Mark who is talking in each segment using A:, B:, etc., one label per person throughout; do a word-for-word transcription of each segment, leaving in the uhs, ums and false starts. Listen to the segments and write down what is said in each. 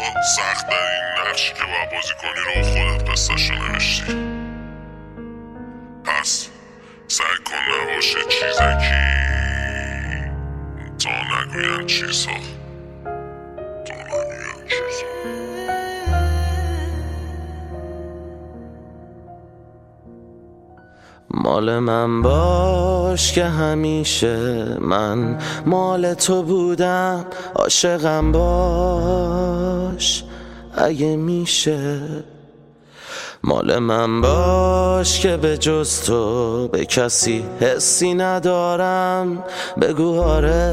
A: سخت این نقشی که باید بازی کنی رو خودت قصه‌شو نوشتی، پس سعی کن نباشه چیزکی تا نگوین چیزها تا نگوین چیزها.
B: مال من باش که همیشه من مال تو بودم، عاشقم باش اگه میشه. مال من باش که به جز تو به کسی حسی ندارم، بگو آره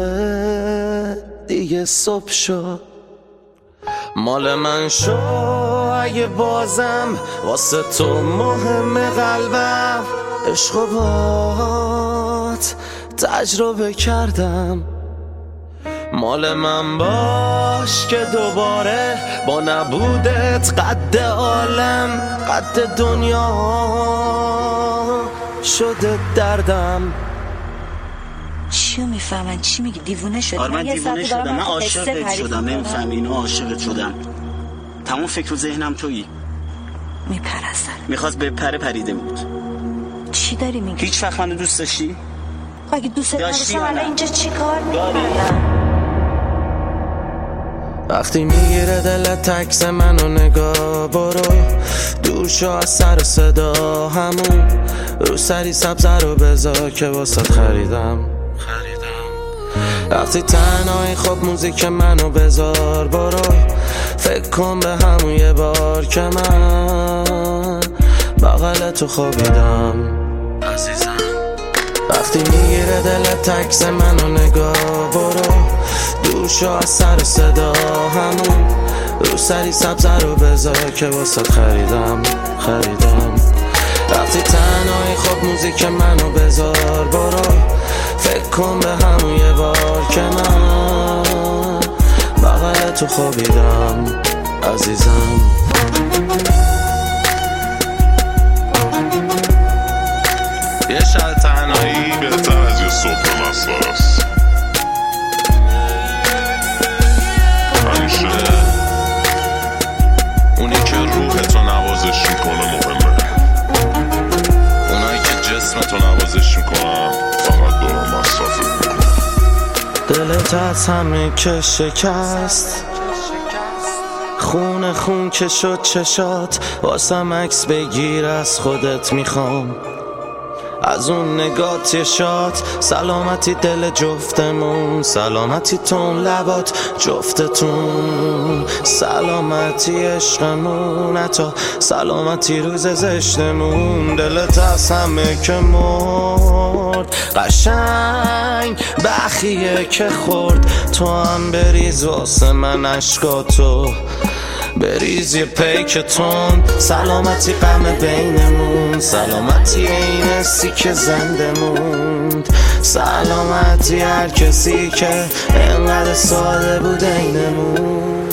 B: دیگه صبح شد. مال من شو اگه بازم واسه تو مهم قلبم، عشق و بات تجربه کردم. مال من باش که دوباره با نبودت قد عالم قد دنیا شده دردم.
C: چیو میفهمن؟ چی میگی؟ دیوونه شدی؟
D: آره من دیوونه شدم، من عاشقت شدم، نمیفهمی اینو، عاشقت شدم. تمام فکر و ذهنم تویی.
C: میپرستن
D: میخواست بپره پریده بود.
C: چی داری میگی؟
D: هیچ وقت منو دوست داشتی؟
C: اگه دوست داشتم الان اینجا چی کار میکنم؟
B: وقتی میگیره دلت تکس منو نگاه، برو دور شو از سر صدا، همون رو سری سبزه رو بذار که واسات خریدم وقتی تنهایی خب موزیک منو بذار، برو فکر کن به همون یه بار که من بغل تو خوابیدم عزیزم. وقتی میگیره دلت تکس منو نگاه، برو دور شو از سر صدا، همون رو سری سبزه رو بذار که واسات خریدم خریدم وقتی تنهایی خب موزیک منو بذار، برو فکر کن به همون یه بار که من بغل تو خوابیدم عزیزم.
A: یه شب تنهایی بهتر از یه صبح مسخره است. همیشه اونی که روح تو نوازش میکنه مهمه، اونایی که جسم تو نوازش میکنن فقط دور مصرفت میکنن.
B: دلت از همه که شکست، خون خون که شد چشات، واسم عکس بگیر از خودت میخوام، از اون نگات یه شات. سلامتی دل جفتمون، سلامتی تون لبات جفتتون، سلامتی عشقمون، حتی سلامتی روز زشتمون. دلت از همه که مرد قشنگ بخیه که خورد، تو هم بریز واسه من عشقاتو، بریز یه پیک تون. سلامتی غم بینمون، سلامتی این حسی که زنده موند، سلامتی هر کسی که انقدر ساده بود اینمون.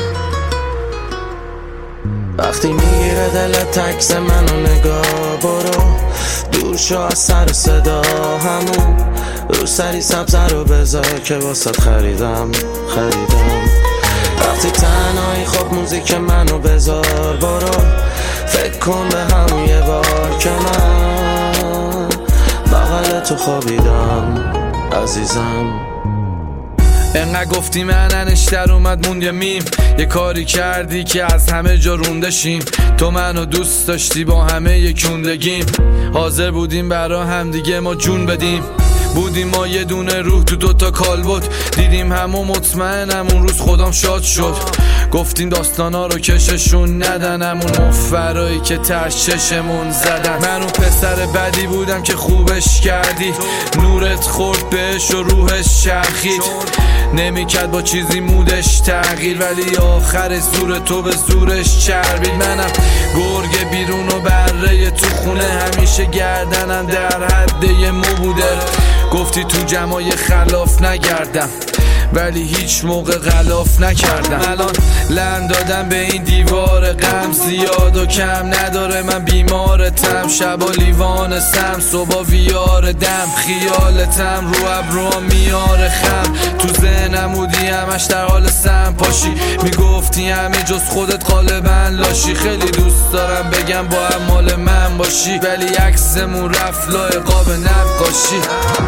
B: وقتی میگیره دلت تکس منو نگاه، برو دور شو از سر صدا، همون رو سری سبزه رو بذار که واسات خریدم خریدم وقتی تنهایی خب موزیک منو بذار، برو فکر کن به همون یه بار که من بغل تو خوابیدم عزیزم.
E: انقدر گفتی من انشتر اومد موند یه میم، یه کاری کردی که از همه جا رونده شیم. تو منو دوست داشتی با همه یه کندگیم، حاضر بودیم برا هم دیگه ما جون بدیم. بودیم ما یه دونه روح تو دوتا کالبد، دیدیم همو مطمئنم اون روز خودم شاد شد. گفتیم داستانا رو کششون ندن، همون مفرایی که تش چشمون زدن. من اون پسر بدی بودم که خوبش کردی، نورت خورد بهش و روحش چرخید، نمیکرد با چیزی مودش تغییر، ولی آخر زور تو به زورش چربید. منم گرگ بیرون و بره تو خونه، همیشه گردنم در حد یه مو بوده. گفتی تو جمعای خلاف نگردم، ولی هیچ موقع غلاف نکردم. الان لند دادم به این دیوار غم، زیاد و کم نداره من بیمارتم. شبا لیوان سم صبح ویار دم، خیالتم رو ابروام میاره خم. تو ذهنم بودی همش در حال سم پاشی، میگفتی همه جز خودت غالبا لاشی. خیلی دوست دارم بگم با هم مال من باشی، ولی عکسمون رفت لای قاب نقاشی.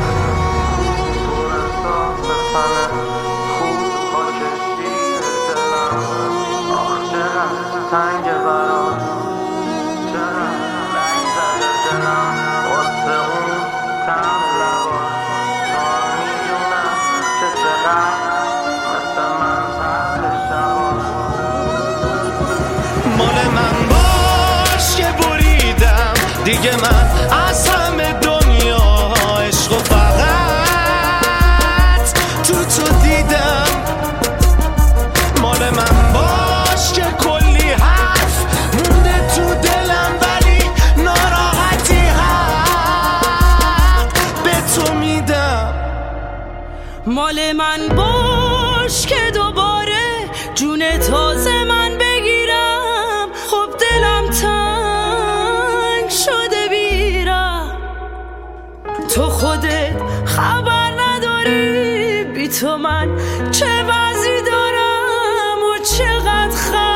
B: تنگ برام چرا رنگ زده دلم واسه اون تم لبا تا میدونم که چقدر مثل من سخت شبا.
F: مال من باش که بریدم دیگه، من از همه دنیا عشق و فقط تو تو دیدم. مال من باش که کلی حرف مونده تو دلم، ولی ناراحتی حق به تو میدم.
G: مال من باش که دوباره جون تازه من بگیرم. خب دلم تنگ شده بیرم، تو خودت خبر نداری بی تو من چه وضعی دارم و چقدر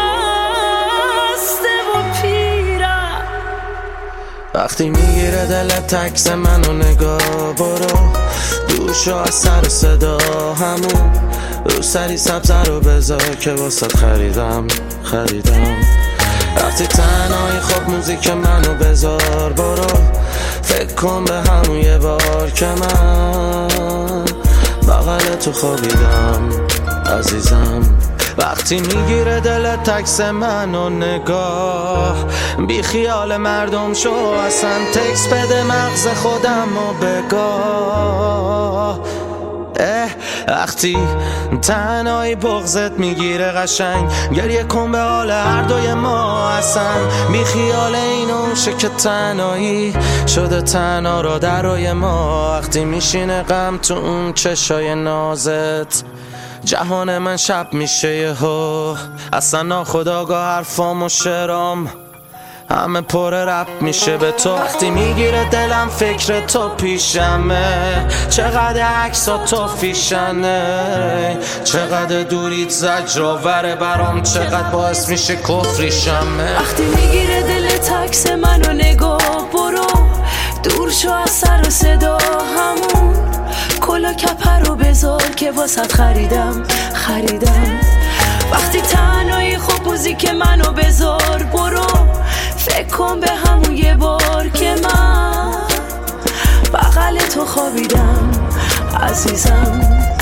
G: خسته و پیرم.
B: وقتی میگیره دلت تکس منو نگاه برو، دور شو از سر و صدا همون رو سری سبزه رو بذار که واسه خریدم خریدم. وقتی تنهایی خب موزیک منو بذار برو، فکر کن به همون یه بار که من بغل تو خوابیدم عزیزم. وقتی میگیره دلت تکس منو نگاه، بی خیال مردم شو اصلا تکس بده مغز خودم و بگاه. اه وقتی تنهایی بغضت میگیره قشنگ، گریه کن به حال هر دوی ما اصلا. بی خیال اینو شه که تنهایی شده تنها را درای ما. وقتی میشینه غم تو اون چشای نازت، جهان من شب میشه یهو، اصلا ناخودآگاه حرفام و شعرام همه پر رپ میشه به تو. وقتی میگیره دلم فکر تو پیشمه، چقدر عکسا تو فیشنه، چقدر دوریت زجرآوره برام، چقدر باعث میشه کفریشمه.
G: وقتی میگیره دل تکس منو نگاه برو، دور شو از سر و صدا همون کلا کپر رو بذار که واسط خریدم خریدم. وقتی تنهایی خب موزیک منو بذار برو، فکر کن به همون یه بار که من بغل تو خوابیدم عزیزم.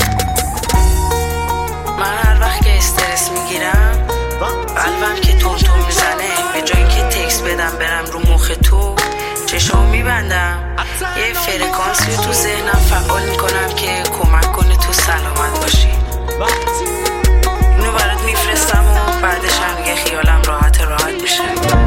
H: من هر وقت که استرس میگیرم قلبم که تون تون میزنه، به جایی که تکس بدم برم رو مخ تو چشام میبندم، یه فرکانسی تو ذهنم فعال میکنم که کمک کنه تو سلامت باشی. اینو برات میفرستم و بعدش هم دیگه خیالم راحت راحت میشه.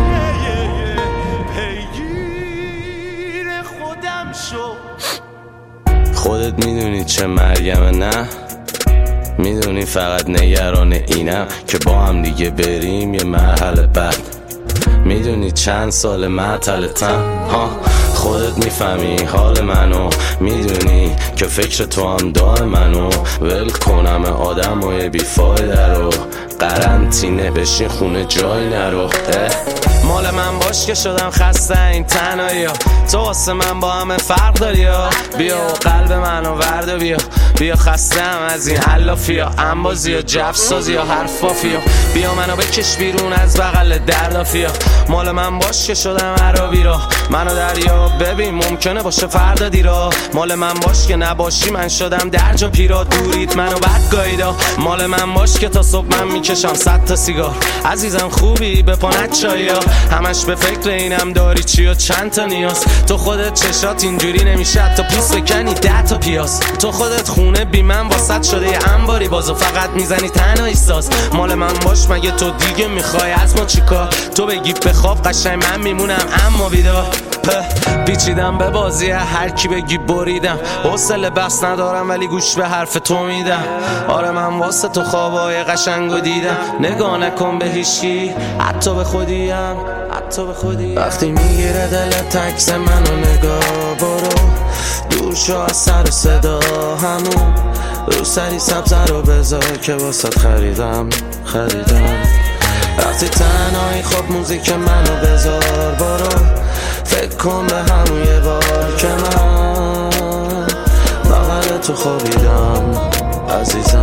B: خودت میدونی چه مرگمه نه؟ میدونی فقط نگران اینم که با هم دیگه بریم یه مرحله بعد. میدونی چند سال معطلتم ها، خودت میفهمی حال منو، میدونی که فکر تو هم دار منو. ول کنم آدم و یه بیفایده رو، قرنطینه بشین خونه جای نرو. مال من باش که شدم خسته این تنهایی ها، تو واسه من با همه فرق داری ها. بیا و قلب منو ورده بیا، بیا خستم از این علافی ها، انبازی ها جفسازی ها حرفافی ها. بیا منو بکش بیرون از بغل دردافی ها. مال من باش که شدم عربی را، منو دریا ببین ممکنه باشه فردا دیرا. مال من باش که نباشی من شدم درجا پیرا، دوریت منو بد گاییدا. مال من باش که تا صبح من میکشم صد تا سیگار. عزیزم خوبی به پانت چایی ها، همش به فکر اینم داری چی و چند تا نیاز. تو خودت چشات اینجوری نمیشه تا پوست بکنی ده تا پیاز. تو خودت خونه بی من واسط شده یه انباری بازو فقط میزنی تنهایی ساز. مال من باش مگه تو دیگه میخوای از ما چیکار؟ تو بگی بخواب قشنگ من میمونم اما بیدار. رپه پیچیدم به بازی هر کی بگی بریدم حوصله بس ندارم ولی گوش به حرف تو میدم آره من واسه تو خوابای قشنگو دیدم نگاه نکن به هیچی حتی به خودیم حتی به خودیم وقتی میگیره دلت عکس منو نگاه برو دور شو از سر و صدا همون رو سری سبزه رو بذار که واسط خریدم خریدم وقتی تنهایی خب موزیک منو بذار برو فکر کن به همون یه بار که من بغل تو خوابیدم عزیزم